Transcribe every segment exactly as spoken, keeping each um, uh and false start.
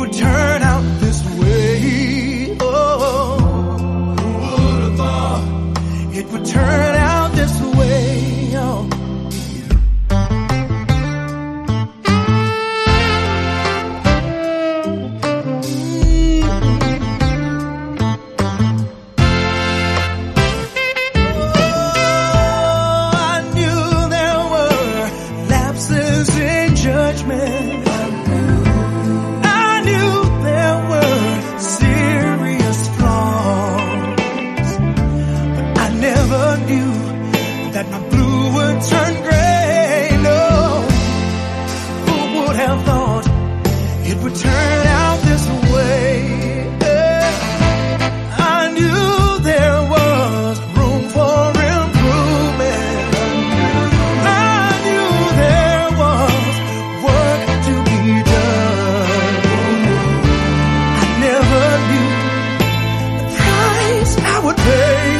would turn out this way. Oh, who would have thought it would turn out this way? Oh. Judgment. I knew there were serious flaws, but I never knew that my blue would turn gray. No, who would have thought it would turn out this way? I knew there was room for improvement. I knew there was work to be done. I never knew the price I would pay.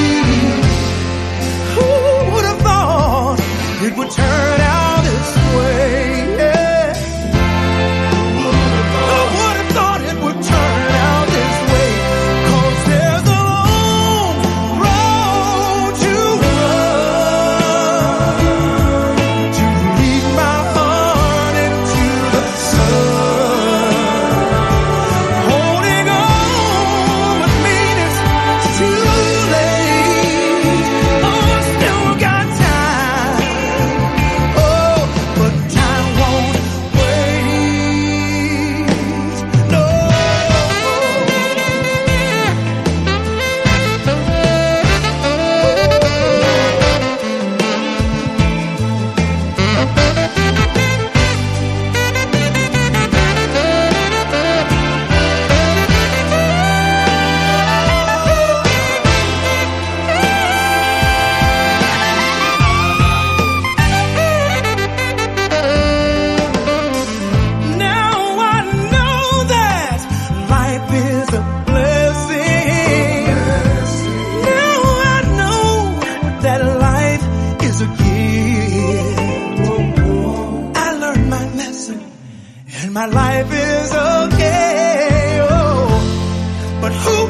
Who would have thought it would turn out this way? Yeah. Who would have thought it would turn out this way? 'Cause there's a long road to run to lead my heart into the sun. Holding on with me is too late. Oh, I still got time. Oh, but time won't wait. No. Now I know that life is a blessing. Now I know that life is a gift. I learned my lesson and my life is okay. Oh, but who